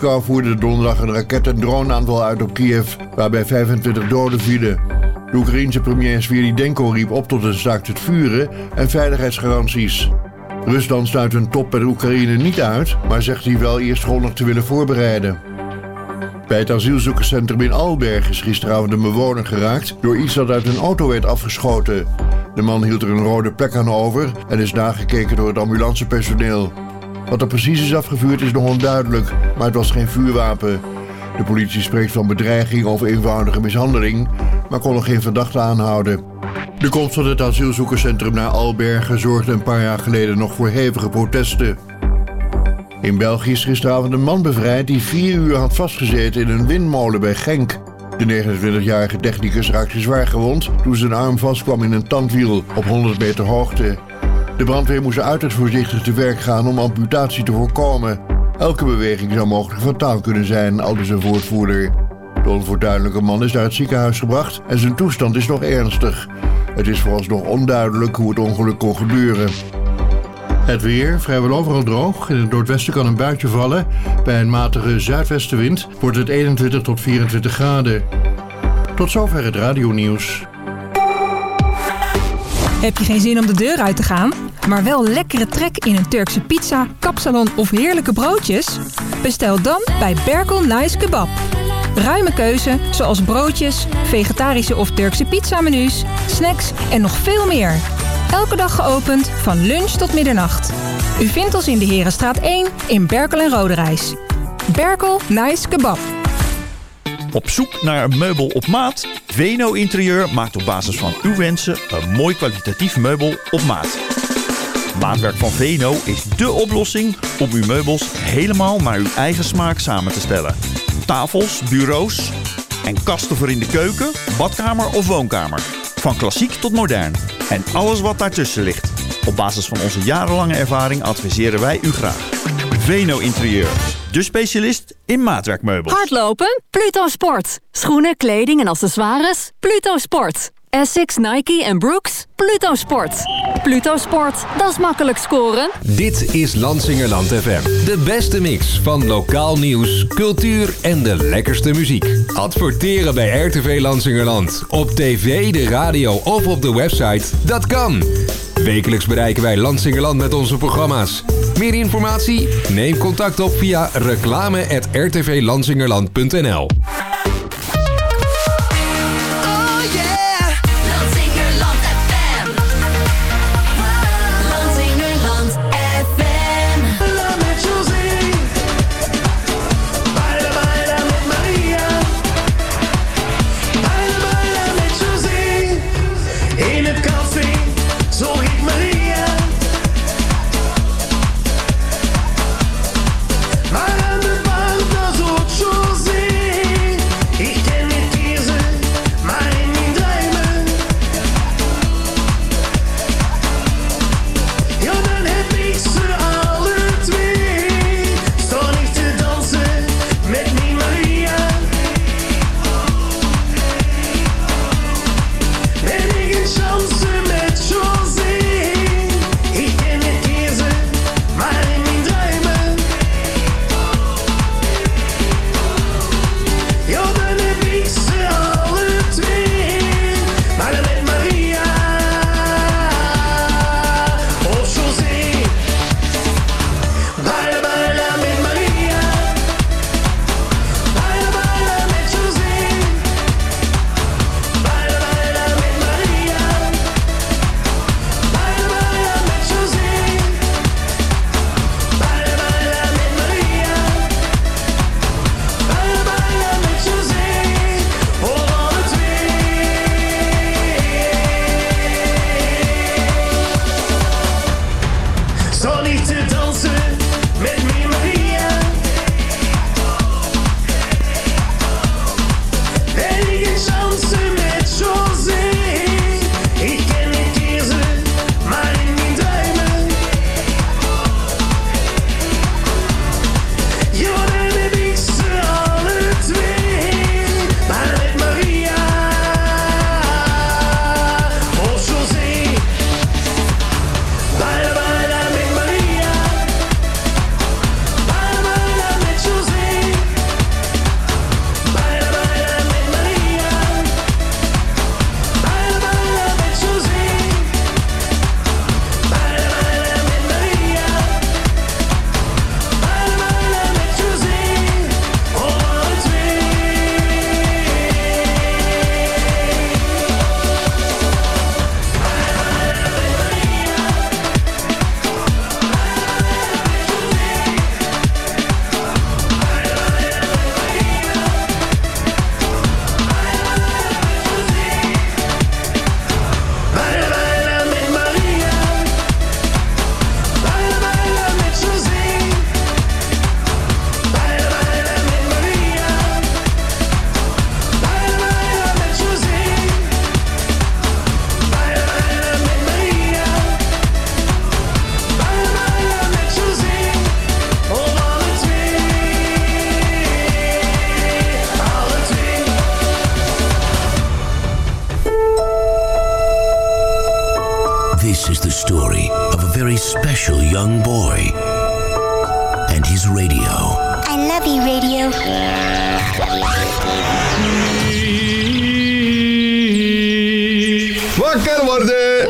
Moskou voerde donderdag een raket- en droneaanval uit op Kiev, waarbij 25 doden vielen. De Oekraïense premier Sviridenko riep op tot een staakt het vuren en veiligheidsgaranties. Rusland sluit een top met Oekraïne niet uit, maar zegt die wel eerst grondig te willen voorbereiden. Bij het asielzoekerscentrum in Alberg is gisteravond een bewoner geraakt door iets dat uit een auto werd afgeschoten. De man hield er een rode plek aan over en is nagekeken door het ambulancepersoneel. Wat er precies is afgevuurd is nog onduidelijk, maar het was geen vuurwapen. De politie spreekt van bedreiging of eenvoudige mishandeling, maar kon nog geen verdachte aanhouden. De komst van het asielzoekerscentrum naar Albergen zorgde een paar jaar geleden nog voor hevige protesten. In België is gisteravond een man bevrijd die 4 uur had vastgezeten in een windmolen bij Genk. De 29-jarige technicus raakte zwaar gewond toen zijn arm vastkwam in een tandwiel op 100 meter hoogte. De brandweer moest uiterst voorzichtig te werk gaan om amputatie te voorkomen. Elke beweging zou mogelijk fataal kunnen zijn, aldus een woordvoerder. De onfortuinlijke man is naar het ziekenhuis gebracht en zijn toestand is nog ernstig. Het is vooralsnog onduidelijk hoe het ongeluk kon gebeuren. Het weer, vrijwel overal droog. In het noordwesten kan een buitje vallen. Bij een matige zuidwestenwind wordt het 21 tot 24 graden. Tot zover het radionieuws. Heb je geen zin om de deur uit te gaan, maar wel lekkere trek in een Turkse pizza, kapsalon of heerlijke broodjes? Bestel dan bij Berkel Nice Kebab. Ruime keuze, zoals broodjes, vegetarische of Turkse pizzamenu's, snacks en nog veel meer. Elke dag geopend van lunch tot middernacht. U vindt ons in de Herenstraat 1 in Berkel en Roderijs. Berkel Nice Kebab. Op zoek naar een meubel op maat? Veno Interieur maakt op basis van uw wensen een mooi kwalitatief meubel op maat. Maatwerk van Veno is dé oplossing om uw meubels helemaal naar uw eigen smaak samen te stellen. Tafels, bureaus en kasten voor in de keuken, badkamer of woonkamer. Van klassiek tot modern. En alles wat daartussen ligt. Op basis van onze jarenlange ervaring adviseren wij u graag. Veno Interieur. De specialist in maatwerkmeubels. Hardlopen? Pluto Sport. Schoenen, kleding en accessoires? Pluto Sport. Essex, Nike en Brooks? Pluto Sport. Pluto Sport, dat is makkelijk scoren. Dit is Lansingerland FM. De beste mix van lokaal nieuws, cultuur en de lekkerste muziek. Adverteren bij RTV Lansingerland. Op tv, de radio of op de website. Dat kan. Wekelijks bereiken wij Lansingerland met onze programma's. Meer informatie? Neem contact op via reclame@rtvlansingerland.nl. special young boy and his radio. I love you, radio. Wakker worden!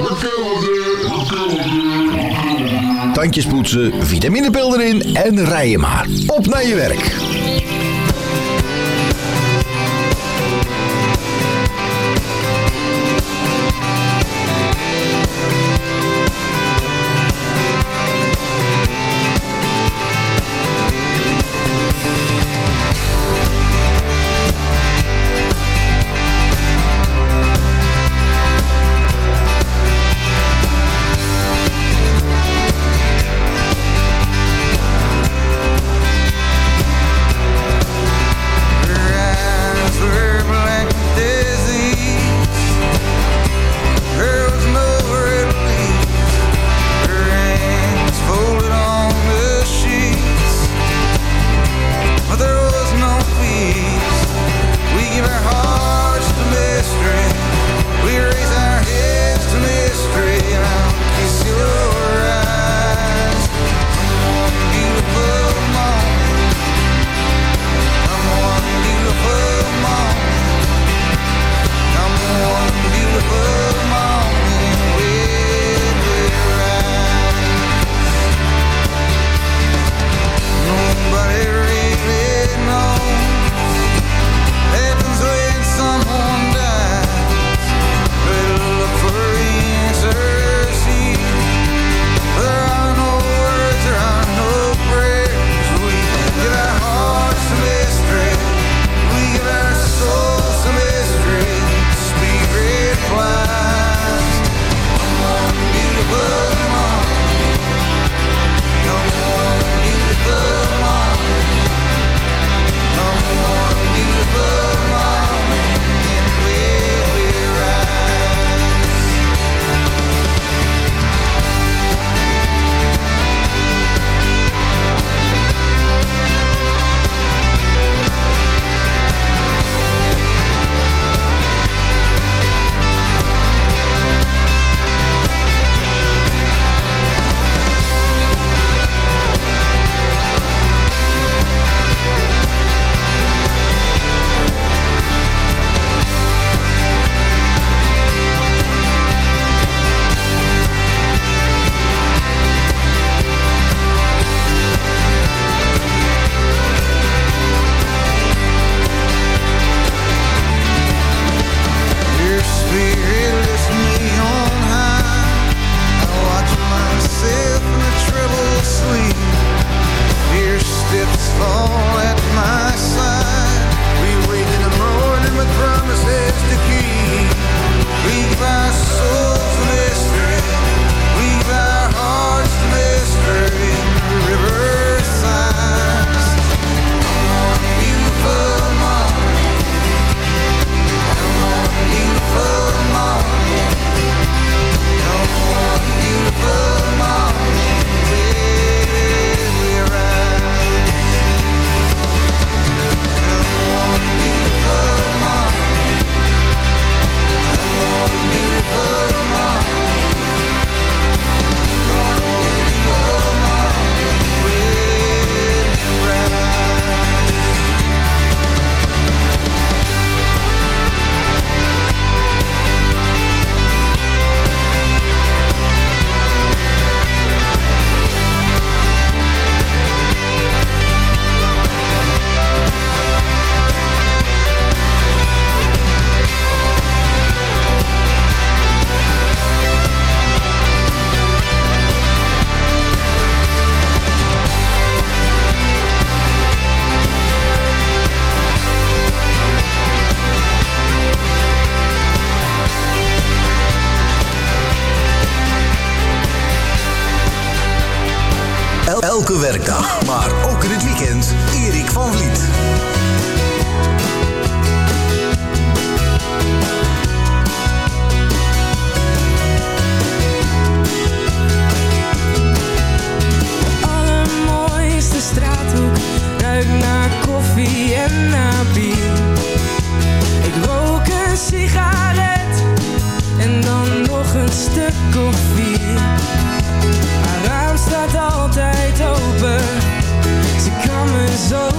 Tandjes poetsen, vitaminepil erin en rijden maar. Op naar je werk. Elke werkdag, maar ook in het weekend, Erik van Vliet. Allermooiste straathoek ruikt naar koffie en naar bier. Ik rook een sigaret en dan nog een stuk koffie.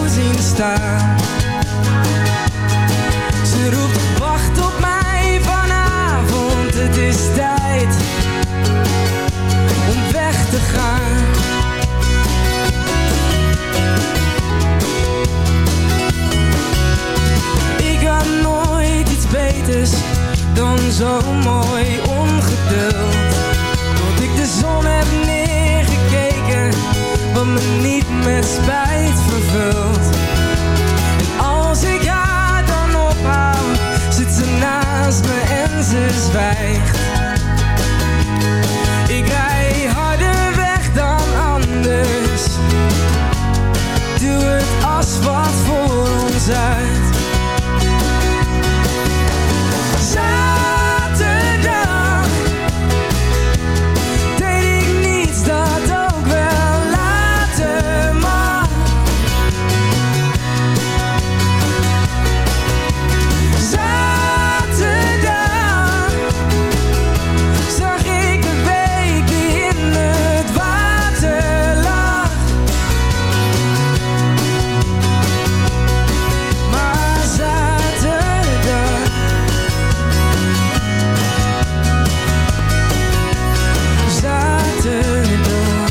zien staan. Ze roept wacht op mij vanavond, het is tijd om weg te gaan. Ik had nooit iets beters dan zo mooi ongeduld. Tot ik de zon heb neergekeken, wat me niet met spijt vervult. En als ik haar dan ophaal, zit ze naast me en ze zwijgt. Ik rij harder weg dan anders, duw het asfalt voor ons uit. Zaterdag deed ik niets dat ook wel later mag. Zaterdag zag ik de week die in het water lag. Maar zaterdag, zaterdag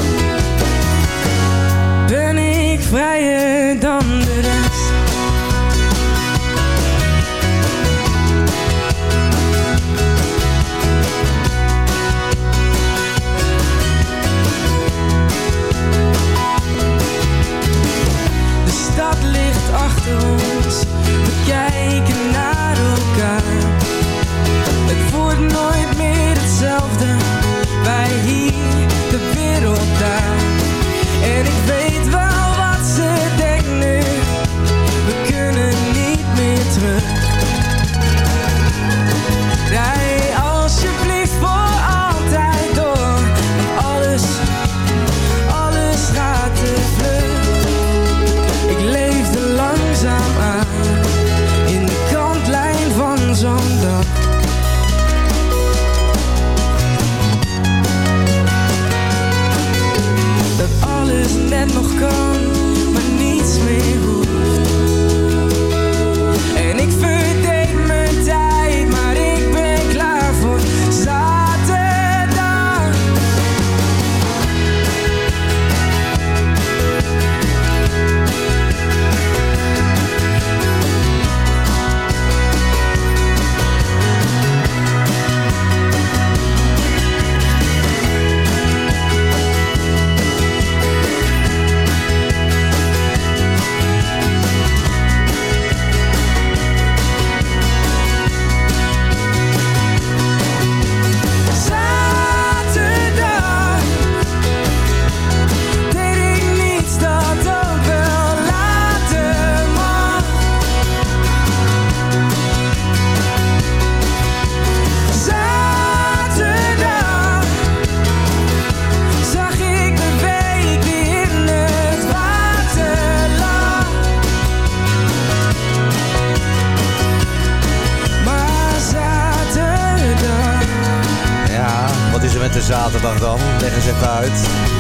ben ik vrijer dan de rest. De stad ligt achter ons, we kijken naar elkaar. Het wordt nooit meer hetzelfde, wij hier, de wereld daar. En ik weet wel wat ze denkt nu, we kunnen niet meer terug. Rij alsjeblieft voor altijd door, want alles gaat te vlug. Ik leefde langzaam aan, in de kantlijn van zo'n dag. Dat alles net nog kan, maar niets meer hoeft. En ik verdeed mijn tijd, maar ik ben klaar voor zaterdag. Zaterdag deed ik niets dat ook wel later mag. Zaterdag zag ik de week die in het water lag. Maar zaterdag, Ja, wat is er met de zaterdag dan? Leg eens even uit.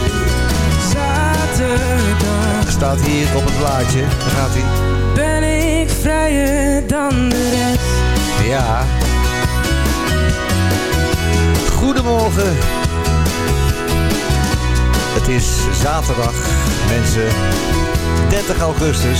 zaterdag Staat hier op het blaadje. Daar gaat hij. ben ik vrijer dan de rest. Ja. Goedemorgen. Het is zaterdag, mensen. 30 augustus.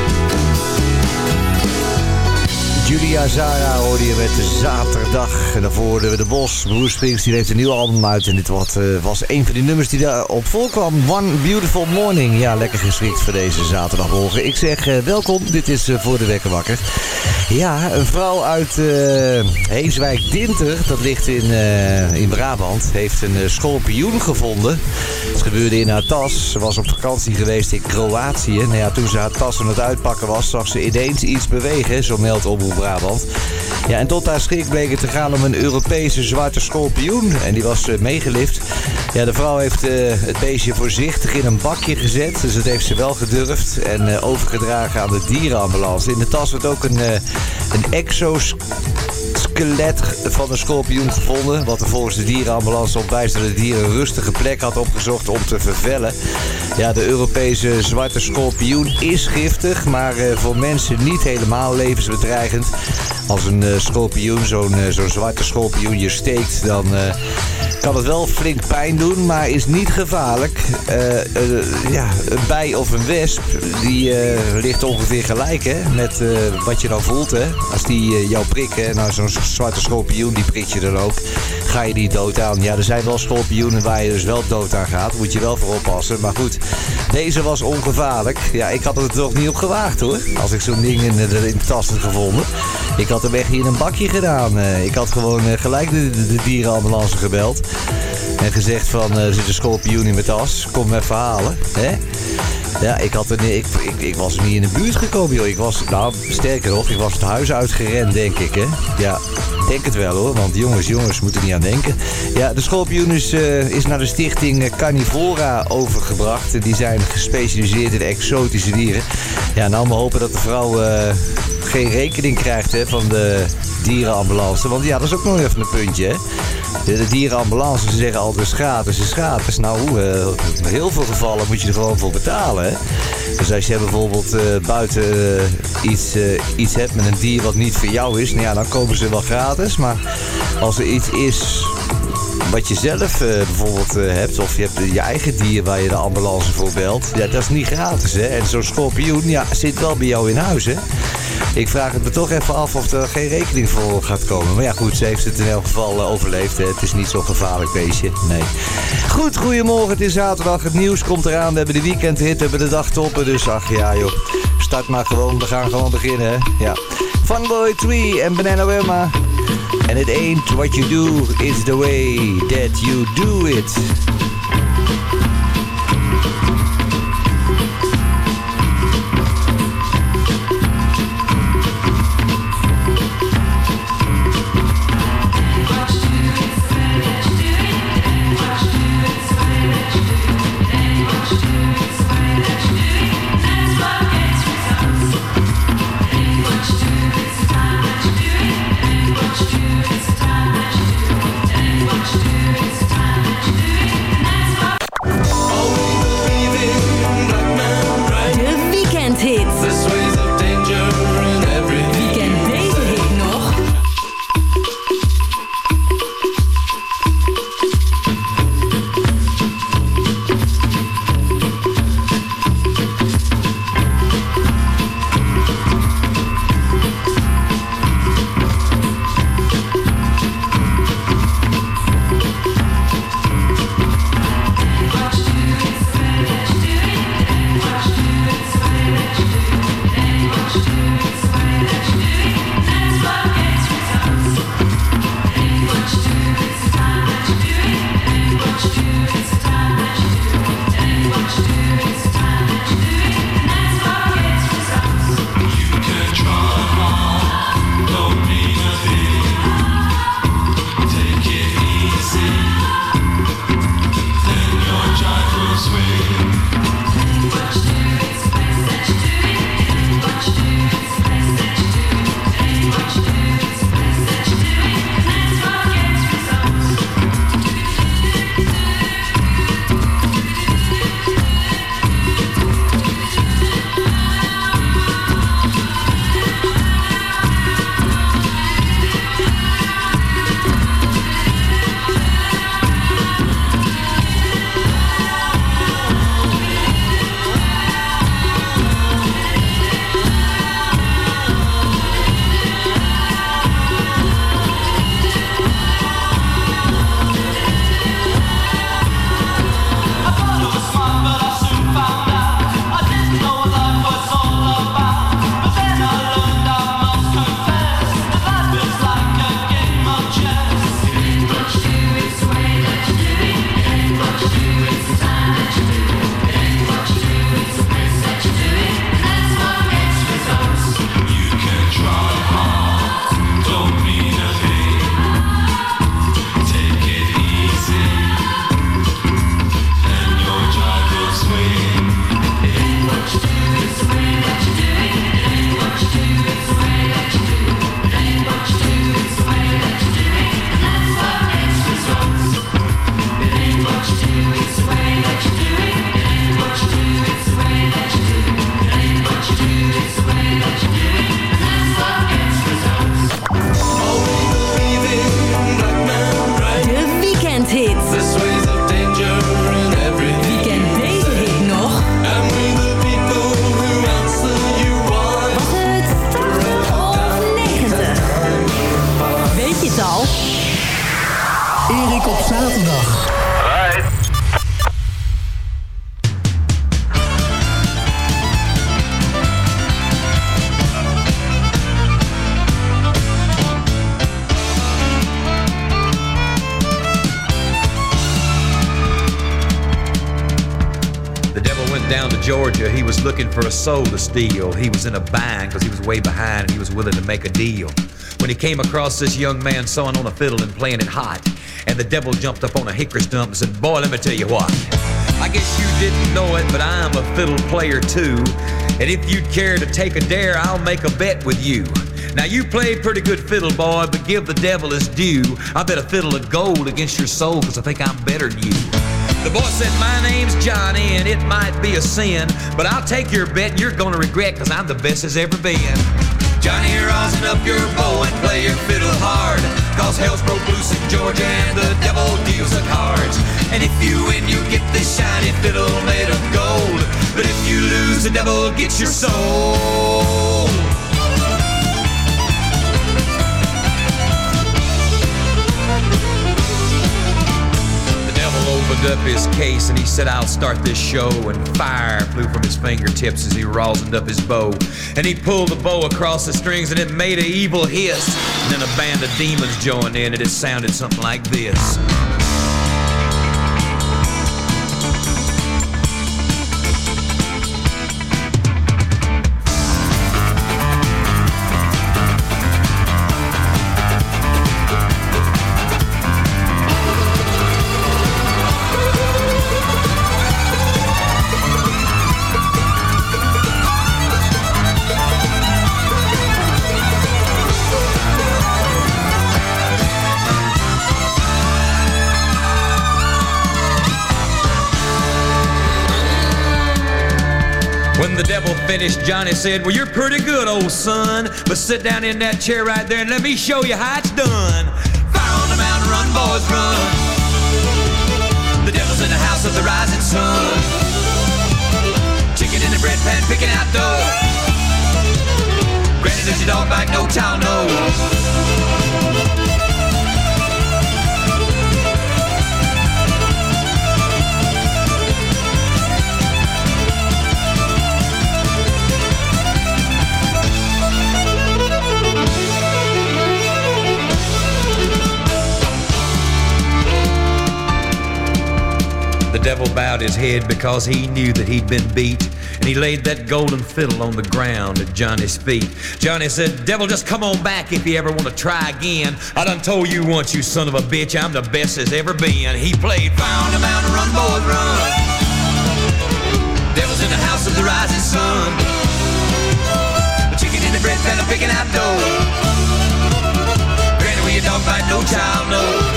Julia Zara hoorde je met de zaterdag. En daarvoor hoorden we de Bos. Bruce Springsteen heeft een nieuw album uit. En dit was een van die nummers die daarop voorkwam. One Beautiful Morning. Ja, lekker geschikt voor deze zaterdagmorgen. Ik zeg welkom. Dit is Voor de Wekker Wakker. Ja, een vrouw uit Heemswijk-Dinter, dat ligt in Brabant, heeft een schorpioen gevonden. Het gebeurde in haar tas. Ze was op vakantie geweest in Kroatië. Nou ja, toen ze haar tas aan het uitpakken was, zag ze ineens iets bewegen, zo meldt Omroep Brabant. Ja, en tot haar schrik bleek het te gaan om een Europese zwarte schorpioen. En die was meegelift. Ja, de vrouw heeft het beestje voorzichtig in een bakje gezet. Dus dat heeft ze wel gedurfd. En overgedragen aan de dierenambulance. In de tas werd ook een exoskeletje skelet van een schorpioen gevonden. Wat er volgens de dierenambulance op wijst dat het dier een rustige plek had opgezocht om te vervellen. Ja, de Europese zwarte schorpioen is giftig, maar voor mensen niet helemaal levensbedreigend. Als een schorpioen, zo'n zwarte schorpioen je steekt, dan kan het wel flink pijn doen, maar is niet gevaarlijk. Een bij of een wesp, die ligt ongeveer gelijk hè, met wat je dan voelt. Hè. Als die jou prikken, nou zo'n zwarte schorpioen, die prikt je dan ook, ga je niet dood aan. Ja, er zijn wel schorpioenen waar je dus wel dood aan gaat, moet je wel voor oppassen. Maar goed, deze was ongevaarlijk. Ja, ik had het er toch niet op gewaagd hoor, als ik zo'n ding in de tas had gevonden. Ik had hem echt hier in een bakje gedaan. Ik had gewoon gelijk de dierenambulance gebeld. En gezegd van, er zit een schorpioen in mijn tas. Kom me even halen. Hè? Ja, ik was niet in de buurt gekomen, joh. Sterker nog, ik was het huis uitgerend, denk ik, hè. Ja, denk het wel, hoor. Want jongens moeten er niet aan denken. Ja, de schorpioen is naar de stichting Carnivora overgebracht. Die zijn gespecialiseerd in exotische dieren. Ja, nou maar hopen dat de vrouw geen rekening krijgt, hè, van de dierenambulance. Want ja, dat is ook nog even een puntje, hè. De dierenambulance, ze zeggen altijd is gratis. Nou, in heel veel gevallen moet je er gewoon voor betalen. Hè? Dus als je bijvoorbeeld buiten iets hebt met een dier wat niet voor jou is, nou ja, dan komen ze wel gratis. Maar als er iets is wat je zelf bijvoorbeeld hebt, of je hebt je eigen dier waar je de ambulance voor belt, ja, dat is niet gratis. Hè? En zo'n schorpioen, ja, zit wel bij jou in huis, hè. Ik vraag het me toch even af of er geen rekening voor gaat komen. Maar ja, goed, ze heeft het in elk geval overleefd. Hè. Het is niet zo'n gevaarlijk beestje. Nee. Goed, goedemorgen. Het is zaterdag. Het nieuws komt eraan. We hebben de weekendhit. We hebben de dagtoppen. Dus ach ja, joh. Start maar gewoon. We gaan gewoon beginnen, hè. Ja. Funboy 3 en Bananarama. And it ain't what you do, it's the way that you do it. What you do, it's the time that you do it. zaterdag. Down to Georgia, he was looking for a soul to steal. He was in a bind because he was way behind and he was willing to make a deal. When he came across this young man sawing on a fiddle and playing it hot, and the devil jumped up on a hickory stump and said, boy, let me tell you what. I guess you didn't know it, but I'm a fiddle player too. And if you'd care to take a dare, I'll make a bet with you. Now you play pretty good fiddle, boy, but give the devil his due. I bet a fiddle of gold against your soul because I think I'm better than you. The boy said, my name's Johnny, and it might be a sin, but I'll take your bet and you're gonna regret, cause I'm the best as ever been. Johnny, rosin up your bow and play your fiddle hard, cause hell's broke loose in Georgia and the devil deals the cards. And if you win, you get this shiny fiddle made of gold, but if you lose, the devil gets your soul. Opened up his case and he said, I'll start this show, and fire flew from his fingertips as he rosined up his bow, and he pulled the bow across the strings and it made an evil hiss, and then a band of demons joined in and it sounded something like this. When the devil finished, Johnny said, well, you're pretty good, old son, but sit down in that chair right there and let me show you how it's done. Fire on the mountain, run, boys, run. The devil's in the house of the rising sun. Chicken in the bread pan, picking out dough. Granny, does your dog bite? No child, no. The devil bowed his head because he knew that he'd been beat, and he laid that golden fiddle on the ground at Johnny's feet. Johnny said, devil, just come on back if you ever want to try again. I done told you once, you son of a bitch, I'm the best as ever been. He played fire on the mountain, run, boys, run. Devil's in the house of the rising sun. The chicken in the bread pan, I'm picking out dough. Granny, will your dog bite? No child, no.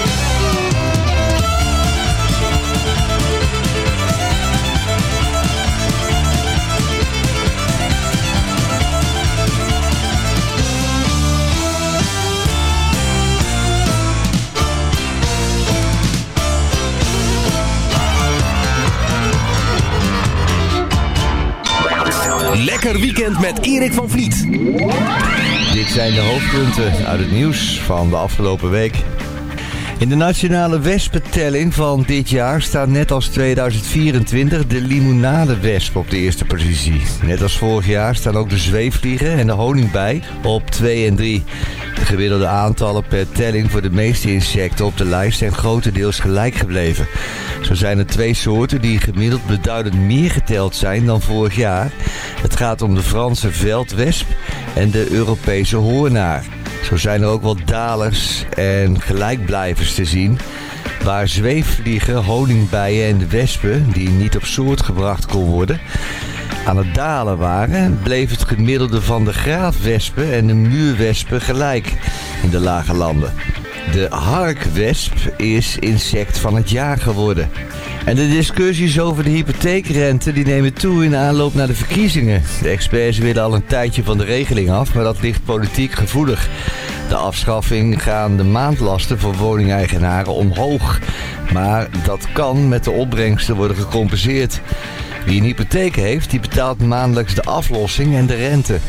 Lekker weekend met Erik van Vliet. Dit zijn de hoofdpunten uit het nieuws van de afgelopen week. In de nationale wespentelling van dit jaar staat net als 2024 de limonadewesp op de eerste positie. Net als vorig jaar staan ook de zweefvliegen en de honingbij op 2 en 3. De gemiddelde aantallen per telling voor de meeste insecten op de lijst zijn grotendeels gelijk gebleven. Zo zijn er 2 soorten die gemiddeld beduidend meer geteld zijn dan vorig jaar. Het gaat om de Franse veldwesp en de Europese hoornaar. Zo zijn er ook wel dalers en gelijkblijvers te zien. Waar zweefvliegen, honingbijen en de wespen, die niet op soort gebracht kon worden, aan het dalen waren, bleef het gemiddelde van de graafwespen en de muurwespen gelijk in de lage landen. De harkwesp is insect van het jaar geworden. En de discussies over de hypotheekrente die nemen toe in aanloop naar de verkiezingen. De experts willen al een tijdje van de regeling af, maar dat ligt politiek gevoelig. De afschaffing gaan de maandlasten voor woningeigenaren omhoog. Maar dat kan met de opbrengsten worden gecompenseerd. Wie een hypotheek heeft, die betaalt maandelijks de aflossing en de rente.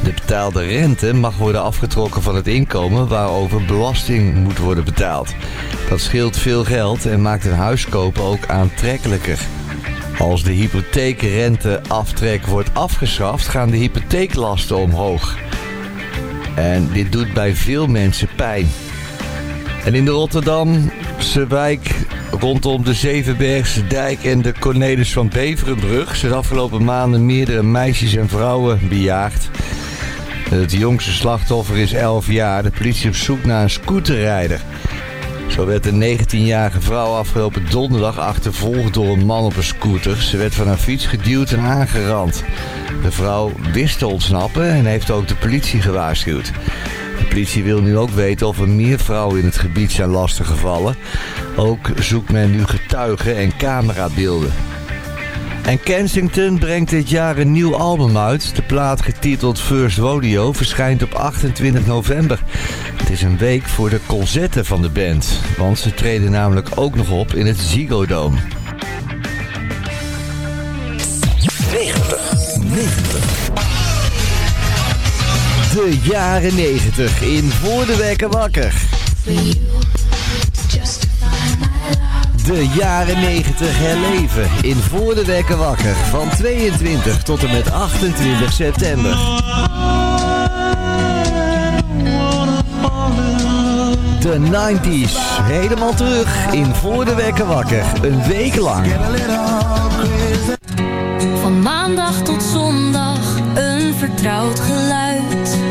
De betaalde rente mag worden afgetrokken van het inkomen waarover belasting moet worden betaald. Dat scheelt veel geld en maakt een huis kopen ook aantrekkelijker. Als de hypotheekrenteaftrek wordt afgeschaft, gaan de hypotheeklasten omhoog. En dit doet bij veel mensen pijn. En in de Rotterdamse wijk rondom de Zevenbergse dijk en de Cornelis van Beverenbrug zijn afgelopen maanden meerdere meisjes en vrouwen bejaagd. Het jongste slachtoffer is 11 jaar. De politie op zoek naar een scooterrijder. Zo werd een 19-jarige vrouw afgelopen donderdag achtervolgd door een man op een scooter. Ze werd van haar fiets geduwd en aangerand. De vrouw wist te ontsnappen en heeft ook de politie gewaarschuwd. De politie wil nu ook weten of er meer vrouwen in het gebied zijn lastiggevallen. Ook zoekt men nu getuigen en camerabeelden. En Kensington brengt dit jaar een nieuw album uit. De plaat getiteld First Rodeo verschijnt op 28 november. Het is een week voor de concerten van de band. Want ze treden namelijk ook nog op in het Ziggo Dome. 90. De jaren 90 in Voor de Wekker Wakker. De jaren 90 herleven in Voor de Wekker Wakker van 22 tot en met 28 september. De 90s helemaal terug in Voor de Wekker Wakker, een week lang. Van maandag tot zondag een vertrouwd geluid.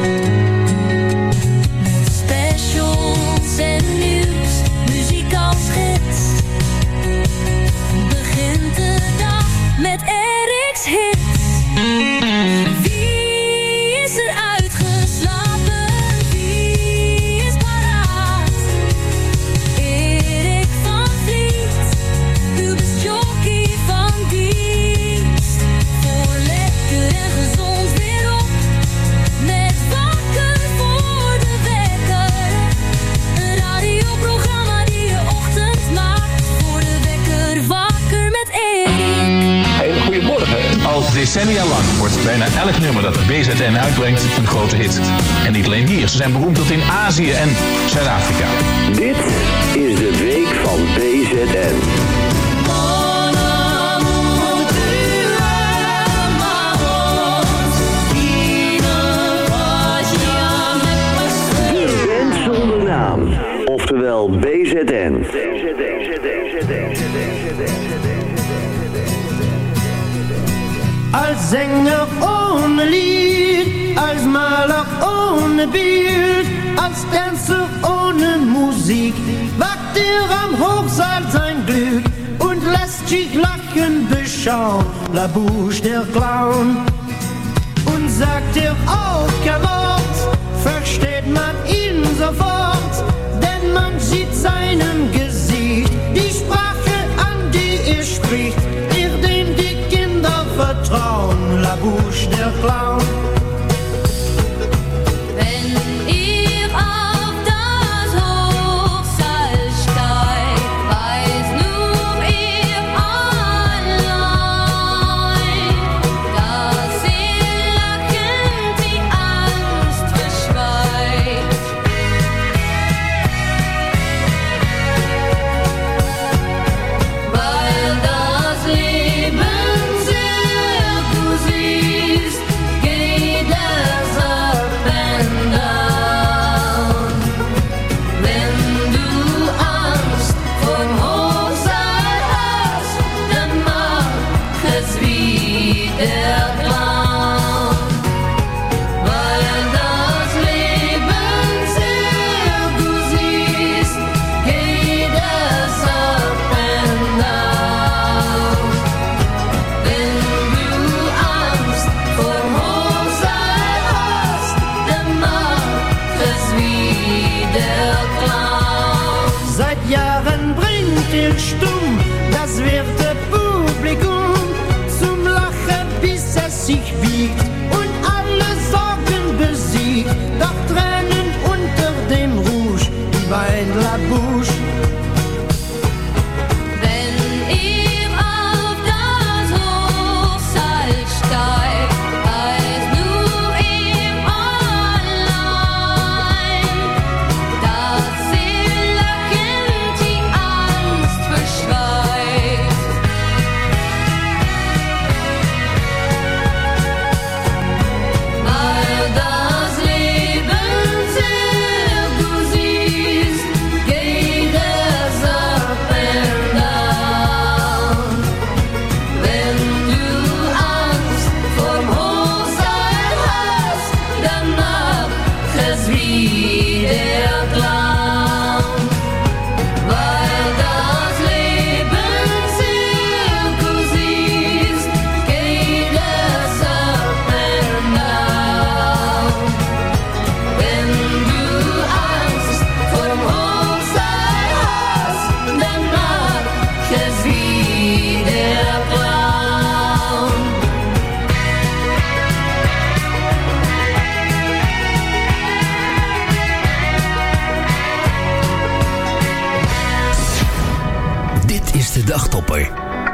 Met specials en nieuws, muziek als gids. Begint de dag met Eric's hits. Wie is er uitgeslapen? Wie is paraat? Erik van Vliet, pubesjockey van dienst. Voor lekker en gezond weer op. Met wakker voor de wekker. Een radioprogramma die je ochtend maakt. Voor de wekker wakker met Erik. Hele goedemorgen. Al decennia lang wordt bijna elk nummer dat BZN uitbrengt een grote hit. En niet alleen hier, ze zijn beroemd tot in Azië en Zuid-Afrika. Dit is de week van BZN. De band zonder naam, oftewel BZN. Als Sänger ohne Lied, als Maler ohne Bild, als Tänzer ohne Musik, wagt am Hochsaal sein Glück und lässt sich lachen beschauen, La Bouche der Clown. Und sagt auch kein Wort, versteht man ihn sofort, denn man sieht seinem Gesicht die Sprache an, die er spricht, dem die Kinder vertrauen, La Bouche der Clown. Wenn ihr auf das Hochseil steigt, weiß nur ihr allein, dass ihr lachend die Angst verschweigt. Weil das Leben ihm wie der Clown, weil das Leben Zirkus ist, geht es up and down. Wenn du Angst vorm Hochseil hast, dann mach es wie der Clown. Dit is de Dagtopper.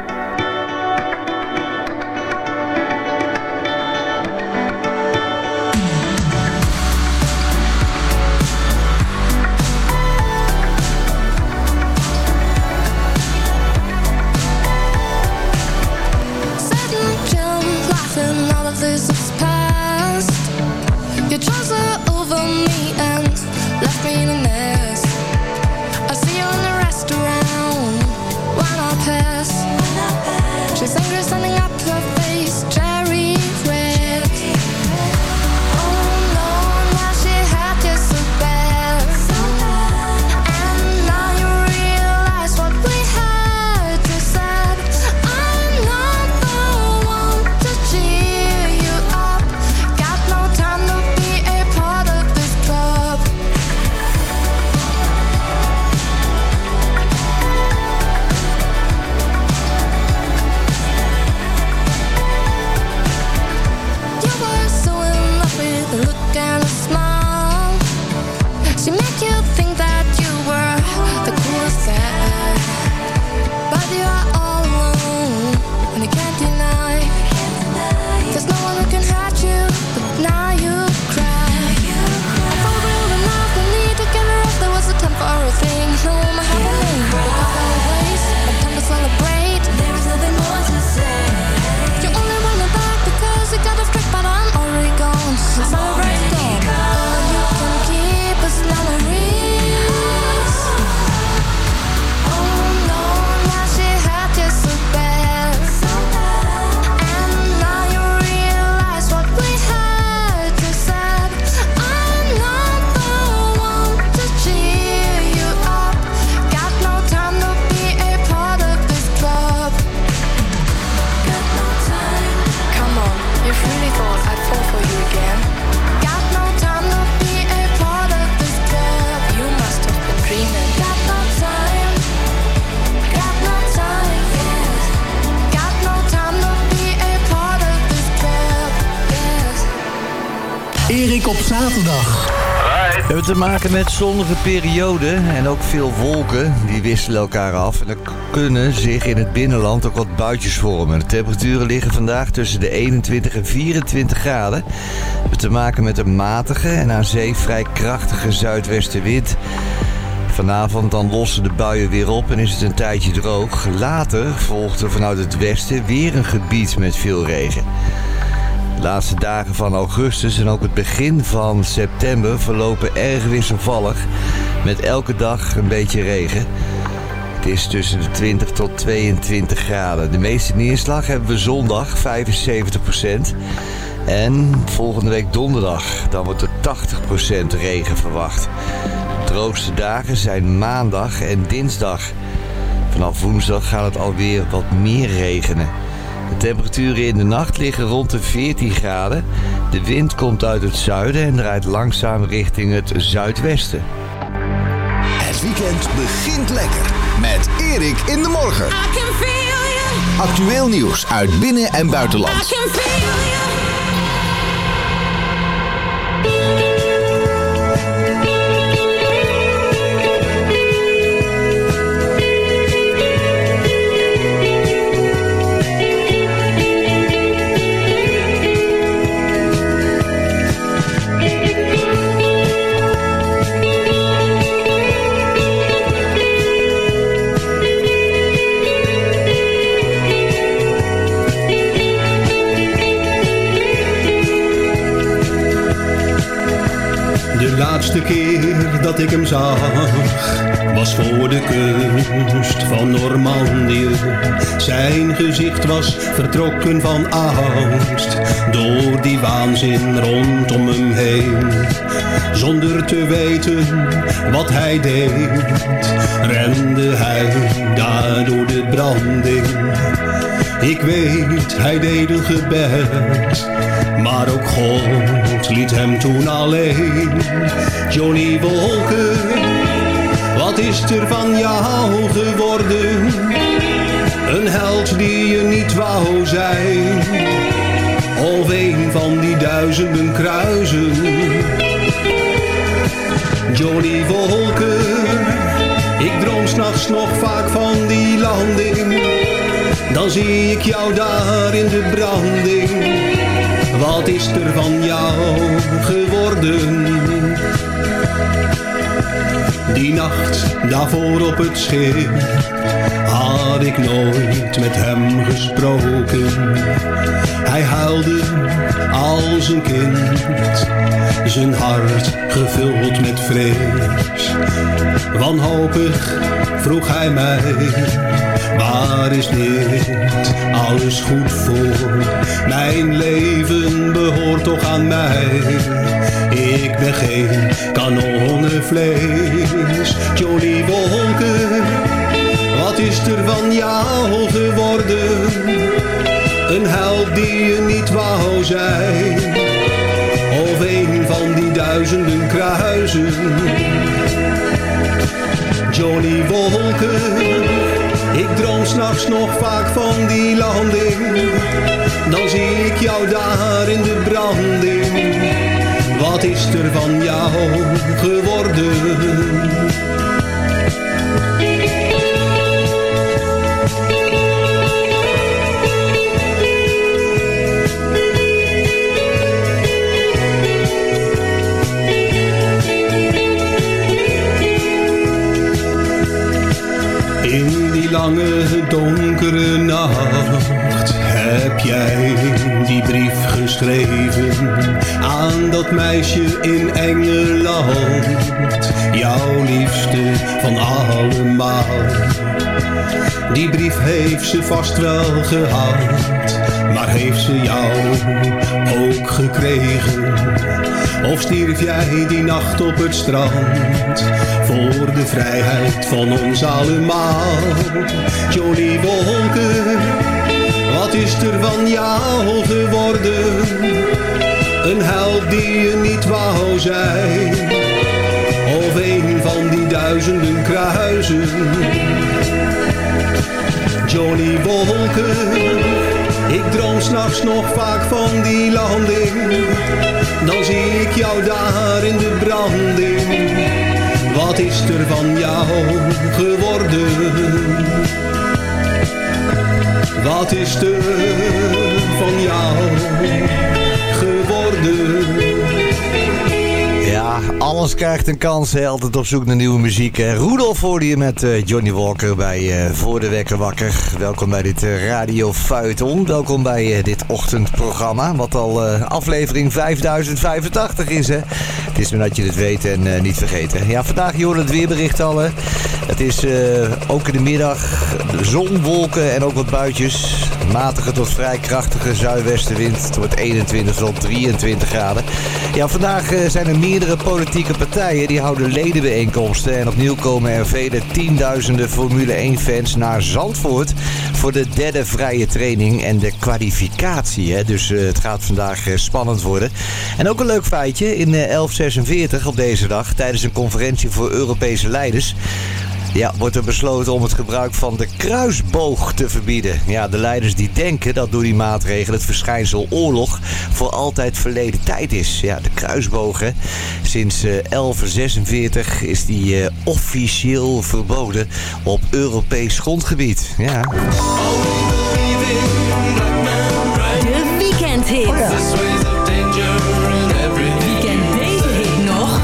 Sudden jump, laughing, all of this is past. Your jaws are over me and left me in a mess. I see you in the restaurant when I pass. She's angry, standing up, her face cherry red. Oh no, now she had you so bad. And now you realize what we had to said. I'm not the one to cheer you up. Got no time to be a part of this club. You were so in love with a look and a smile. She made you think that you were the coolest guy. But you are all alone, and you can't deny. There's no one who can hurt you, but now you cry. I thought we were enough, we need to get her off. There was a time for everything, no one happening. We got our ways, but time to celebrate. There is nothing more to say. You only want me back because you got a trick, but I'm already gone. So celebrate them. All you can keep is memories. Oh no, now she had you so bad. And now you realize what we had to said. I'm not the one to cheer you up. Got no time to be a part of this club. Got no time. Come on, you really thought I'd fall for you again? Got no time to be a part of this club. You must have been dreaming. Got no time. Got no time. Yes. Got no time to be a part of this club. Yes. Erik op zaterdag. We hebben te maken met zonnige perioden en ook veel wolken. Die wisselen elkaar af en er kunnen zich in het binnenland ook wat buitjes vormen. De temperaturen liggen vandaag tussen de 21 en 24 graden. We hebben te maken met een matige en aan zee vrij krachtige zuidwestenwind. Vanavond dan lossen de buien weer op en is het een tijdje droog. Later volgt er vanuit het westen weer een gebied met veel regen. De laatste dagen van augustus en ook het begin van september verlopen erg wisselvallig. Met elke dag een beetje regen. Het is tussen de 20 tot 22 graden. De meeste neerslag hebben we zondag, 75%. En volgende week donderdag, dan wordt er 80% regen verwacht. De droogste dagen zijn maandag en dinsdag. Vanaf woensdag gaat het alweer wat meer regenen. De temperaturen in de nacht liggen rond de 14 graden. De wind komt uit het zuiden en draait langzaam richting het zuidwesten. Het weekend begint lekker met Erik in de morgen. Actueel nieuws uit binnen- en buitenland. De laatste keer dat ik hem zag, was voor de kust van Normandië. Zijn gezicht was vertrokken van angst, door die waanzin rondom hem heen. Zonder te weten wat hij deed, rende hij daar door de branding. Ik weet, hij deed een gebed, maar ook God liet hem toen alleen. Johnny Walker, wat is er van jou geworden? Een held die je niet wou zijn, of een van die duizenden kruisen. Johnny Walker, ik droom 's nachts nog vaak van die landing. Dan zie ik jou daar in de branding. Wat is er van jou geworden? Die nacht daarvoor op het schip had ik nooit met hem gesproken. Hij huilde als een kind, zijn hart gevuld met vrees. Wanhopig vroeg hij mij, waar is dit alles goed voor? Mijn leven behoort toch aan mij. Ik ben geen kanonnenvlees. Johnny Walker, wat is er van jou geworden? Een held die je niet wou zijn, of een van die duizenden kruisen. Johnny Walker, ik droom 's nachts nog vaak van die landing. Dan zie ik jou daar in de branding. Wat is er van jou geworden? In die lange donkere nacht heb jij die brief geschreven aan dat meisje in Engeland, jouw liefste van allemaal. Die brief heeft ze vast wel gehad, maar heeft ze jou ook gekregen? Of stierf jij die nacht op het strand voor de vrijheid van ons allemaal? Johnny Walker, wat is er van jou geworden? Een held die je niet wou zijn, of een van die duizenden kruisen. Johnny Walker, ik droom 's nachts nog vaak van die landing. Dan zie ik jou daar in de branding. Wat is er van jou geworden? Wat is er van jou geworden? Ja, alles krijgt een kans, hè? Altijd op zoek naar nieuwe muziek. Rudolf hoorde je met Johnny Walker bij Voor de Wekker Wakker. Welkom bij dit Radio Feuilleton. Welkom bij dit ochtendprogramma, wat al aflevering 5085 is, hè? Het is maar dat je het weet en niet vergeten. Ja, vandaag, je hoorde het weerbericht al, hè? Het is ook in de middag zon, wolken en ook wat buitjes. Matige tot vrij krachtige zuidwestenwind. Het wordt 21 tot 23 graden. Ja, vandaag zijn er meerdere politieke partijen die houden ledenbijeenkomsten. En opnieuw komen er vele tienduizenden Formule 1 fans naar Zandvoort voor de derde vrije training en de kwalificatie. Hè? Dus het gaat vandaag spannend worden. En ook een leuk feitje. In 1146 op deze dag, tijdens een conferentie voor Europese leiders, ja, wordt er besloten om het gebruik van de kruisboog te verbieden. Ja, de leiders die denken dat door die maatregel het verschijnsel oorlog voor altijd verleden tijd is. Ja, de kruisboog, hè. Sinds 1146 is die officieel verboden op Europees grondgebied. Ja. De weekendhit. Oh ja. Weekend deze hit nog.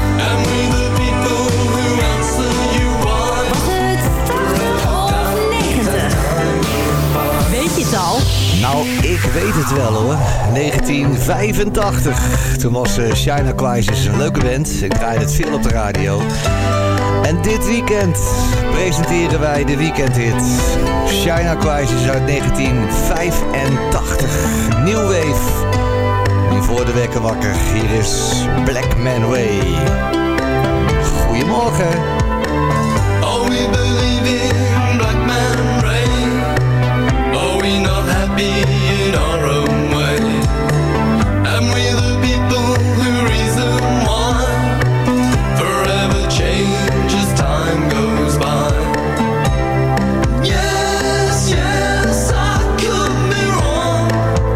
Weet je het al? Nou, ik weet het wel hoor. 1985. Toen was China Crisis een leuke band. Ik draaide het veel op de radio. En dit weekend presenteren wij de weekendhit. China Crisis uit 1985. New Wave. je voor de wekker wakker. Hier is Black Man Way. Goedemorgen. Oh, we believe in Black Man Ray. Oh, we not happy in our own way. And we the people who reason why forever change as time goes by. Yes, yes, I could be wrong.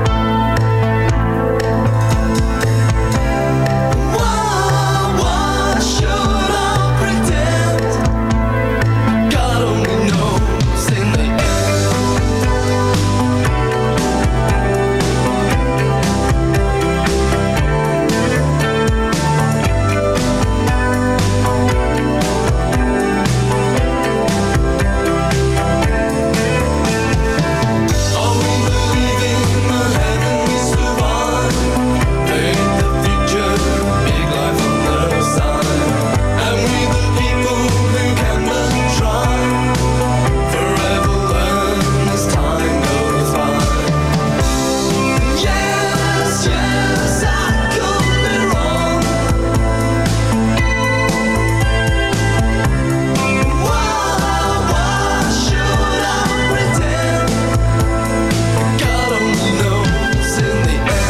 Why should I pretend? God only knows in the end. Oh, we believe in the heaven we survive. Paint the future, big life on the side. And we the people who can but try. Forever learn as time goes by. Yes, yes, I could be wrong. Why should I pretend? God only knows in the end.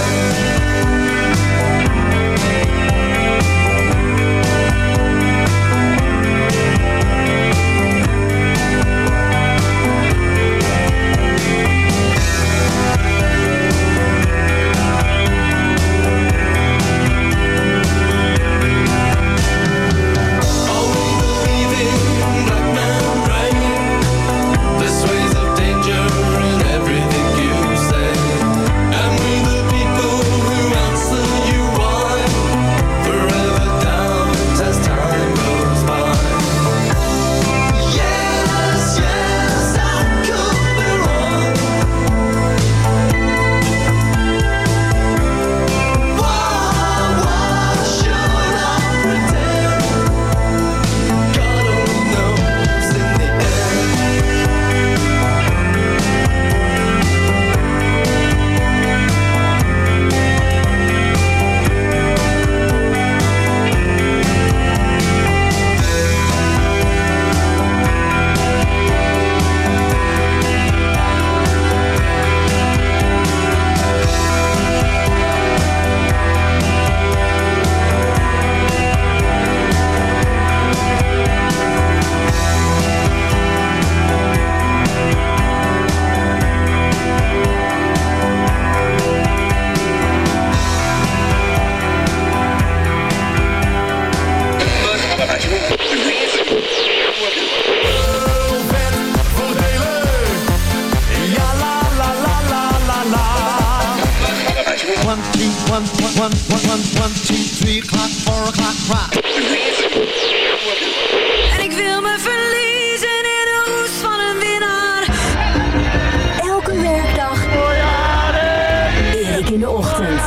Oh, we believe in Black Man Ray. There's ways of danger in everything you say. And we the people who answer you why. Forever doubt as time goes by. Yes, yes, I could be wrong. Why should I pretend? God only knows in the end. One, two, one, one, one, one, one, two, 3 o'clock, 4 o'clock, rock. En ik wil me verliezen in de roes van een winnaar. Elke werkdag. Erik in de ochtend.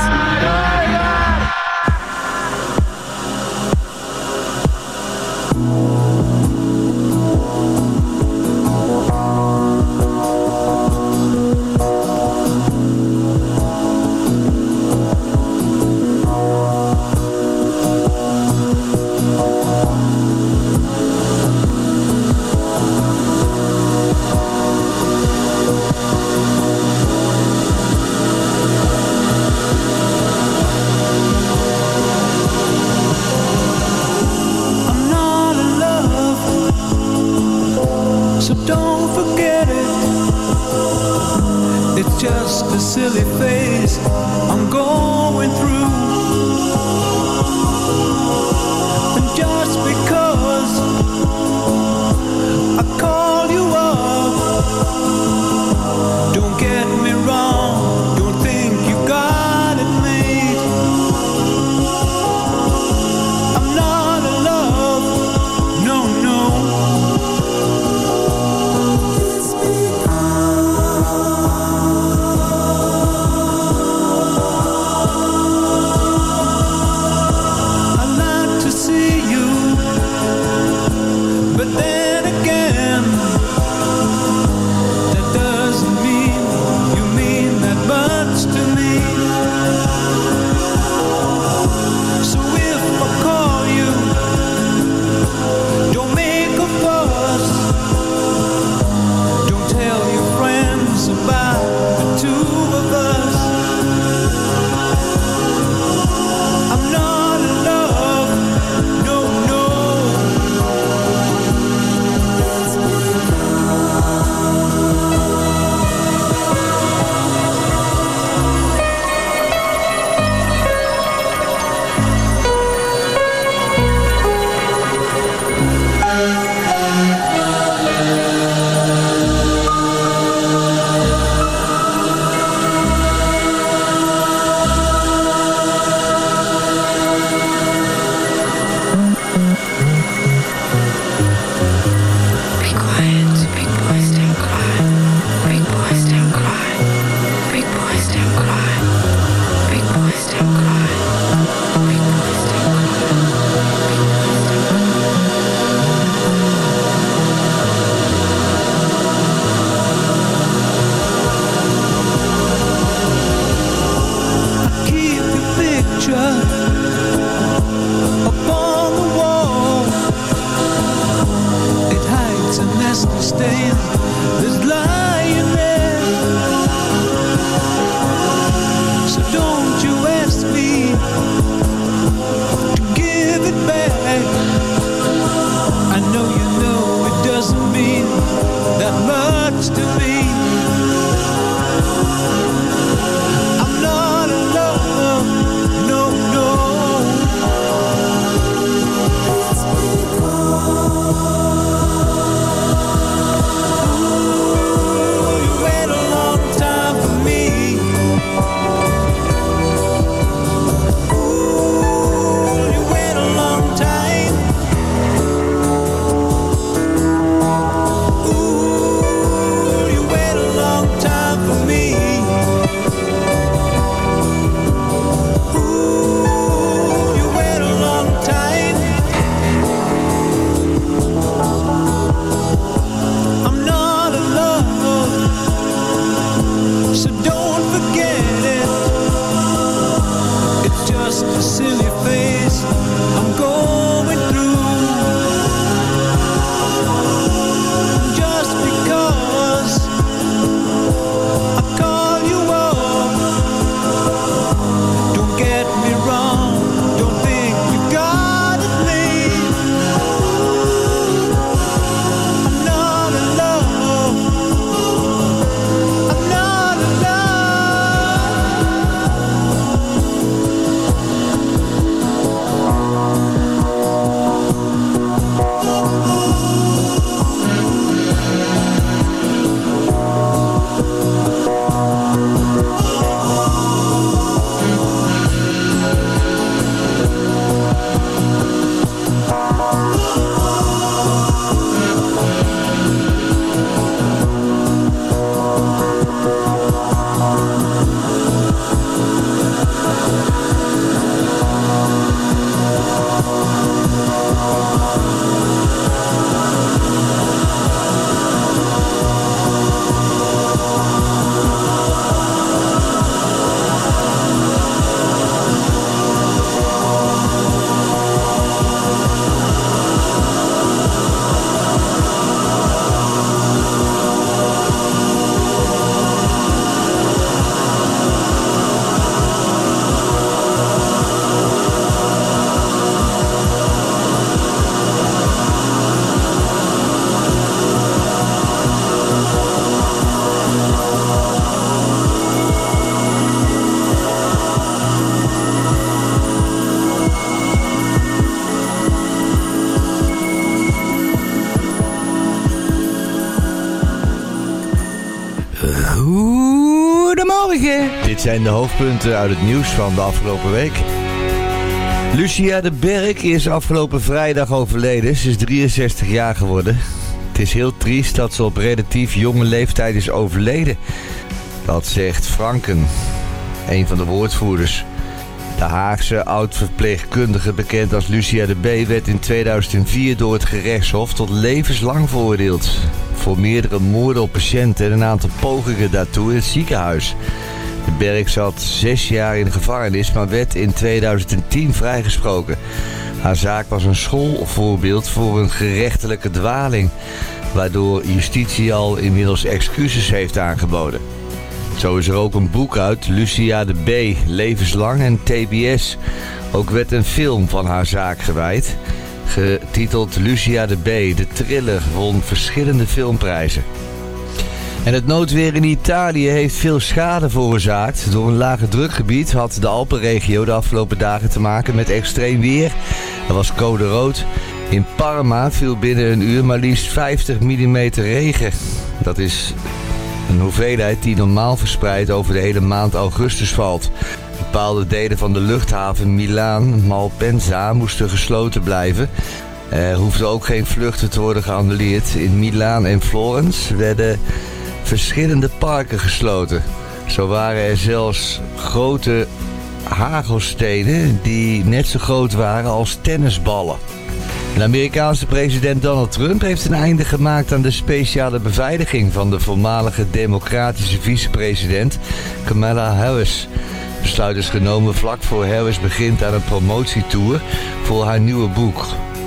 I'm not in love, so don't forget it. It's just a silly phase I'm going through. And just because I call you up, don't get me wrong, don't think you got it made. I'm not in love, no, no. Dit zijn de hoofdpunten uit het nieuws van de afgelopen week. Lucia de Berk is afgelopen vrijdag overleden. Ze is 63 jaar geworden. Het is heel triest dat ze op relatief jonge leeftijd is overleden. Dat zegt Franken, een van de woordvoerders. De Haagse oud-verpleegkundige, bekend als Lucia de B, werd in 2004 door het gerechtshof tot levenslang veroordeeld. Voor meerdere moorden op patiënten en een aantal pogingen daartoe in het ziekenhuis. De Berk zat 6 jaar in de gevangenis, maar werd in 2010 vrijgesproken. Haar zaak was een schoolvoorbeeld voor een gerechtelijke dwaling, waardoor justitie al inmiddels excuses heeft aangeboden. Zo is er ook een boek uit, Lucia de B, levenslang en TBS. Ook werd een film van haar zaak gewijd, getiteld Lucia de B, de thriller, won verschillende filmprijzen. En het noodweer in Italië heeft veel schade veroorzaakt. Door een lage drukgebied had de Alpenregio de afgelopen dagen te maken met extreem weer. Er was code rood. In Parma viel binnen een uur maar liefst 50 mm regen. Dat is een hoeveelheid die normaal verspreid over de hele maand augustus valt. Bepaalde delen van de luchthaven Milaan-Malpensa moesten gesloten blijven. Er hoefden ook geen vluchten te worden geannuleerd. In Milaan en Florence werden verschillende parken gesloten. Zo waren er zelfs grote hagelstenen die net zo groot waren als tennisballen. De Amerikaanse president Donald Trump heeft een einde gemaakt aan de speciale beveiliging van de voormalige democratische vicepresident Kamala Harris. Het besluit is genomen vlak voor Harris begint aan een promotietour voor haar nieuwe boek.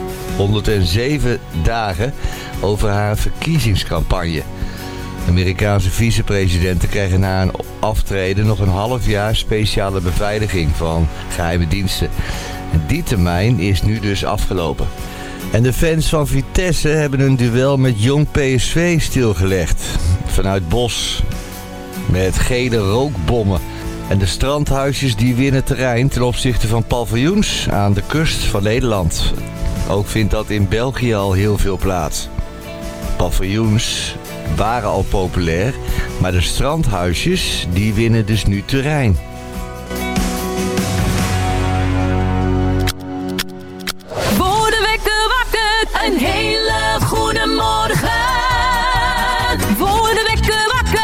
107 dagen over haar verkiezingscampagne. Amerikaanse vicepresidenten krijgen na een aftreden nog een half jaar speciale beveiliging van geheime diensten. En die termijn is nu dus afgelopen. En de fans van Vitesse hebben een duel met Jong PSV stilgelegd. Vanuit Bos. Met gele rookbommen. En de strandhuisjes die winnen terrein ten opzichte van paviljoens aan de kust van Nederland. Ook vindt dat in België al heel veel plaats. Paviljoens waren al populair, maar de strandhuisjes die winnen dus nu terrein. Worden wekken wakker, een hele goede morgen. Worden wekken wakker.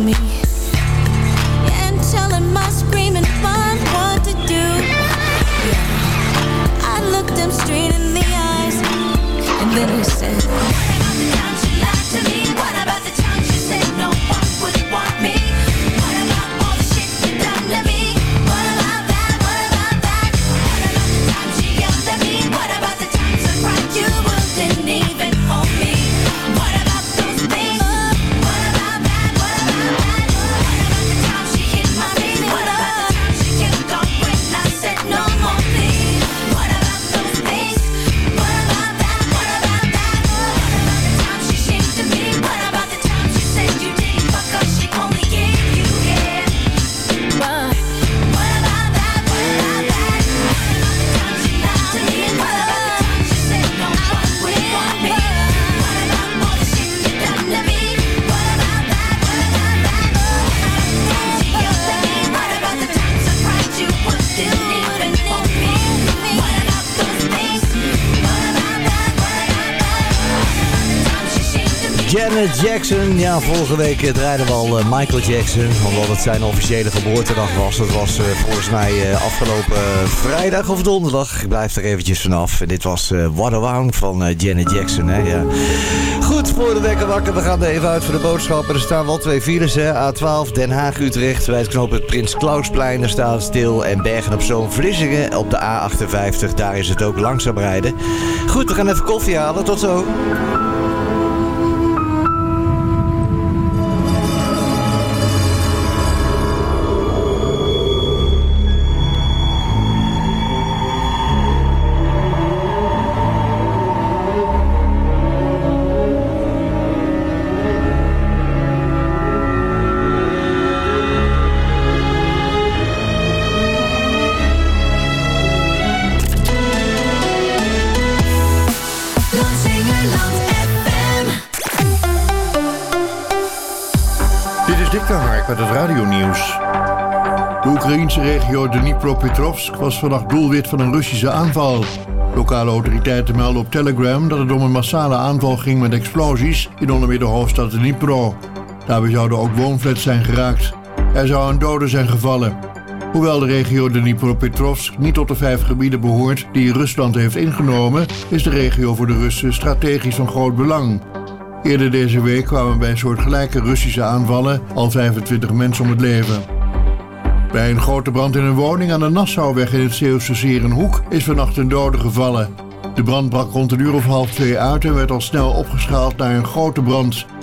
me. And telling my screaming mind what to do. I looked him straight in the eyes, and then he said, what about the time she lied to me? What about the time she said no one would want me? What about all the shit you done to me? What about that? What about that? What about the time she yelled at me? What about the times I cried you wouldn't even hold me? What about those things? What about that? What about that? What about the time she hit my face? What about the time she kept on when I said no more please? What about those things? What about that? What about that? What about the time she shamed to me? What about the time she said you didn't fuck her, she only gave you head? What about that? What about that? What about the time she lied to me? What about the time she said no one would want me? What about all the shit you done to me? What about that? What about that? What about the time she yelled at me? What about the times I cried you wouldn't even hold me? What about those things? What about that? What about that? What about the time she shamed to me? Janet Jackson, ja, vorige week draaiden we al Michael Jackson, omdat het zijn officiële geboortedag was. Dat was volgens mij afgelopen vrijdag of donderdag. Ik blijf er eventjes vanaf. En dit was What a Wow van Janet Jackson, hè, ja. Goed, voor de wekker wakker, we gaan er even uit voor de boodschappen. Er staan wel 2 files, hè. A12 Den Haag-Utrecht, bij het knooppunt Prins Klausplein, daar staat het stil. En Bergen-op-Zoom-Vlissingen op de A58, daar is het ook langzaam rijden. Goed, we gaan even koffie halen, tot zo. Met het radionieuws. De Oekraïense regio Dnipropetrovsk was vannacht doelwit van een Russische aanval. Lokale autoriteiten melden op Telegram dat het om een massale aanval ging met explosies in onder meer de hoofdstad Dnipro. Daarbij zouden ook woonflats zijn geraakt. Er zou een dode zijn gevallen. Hoewel de regio Dnipropetrovsk niet tot de 5 gebieden behoort die Rusland heeft ingenomen, is de regio voor de Russen strategisch van groot belang. Eerder deze week kwamen bij soortgelijke Russische aanvallen al 25 mensen om het leven. Bij een grote brand in een woning aan de Nassauweg in het Zeeuwse Serenhoek is vannacht een dode gevallen. De brand brak rond 1:30 uit en werd al snel opgeschaald naar een grote brand.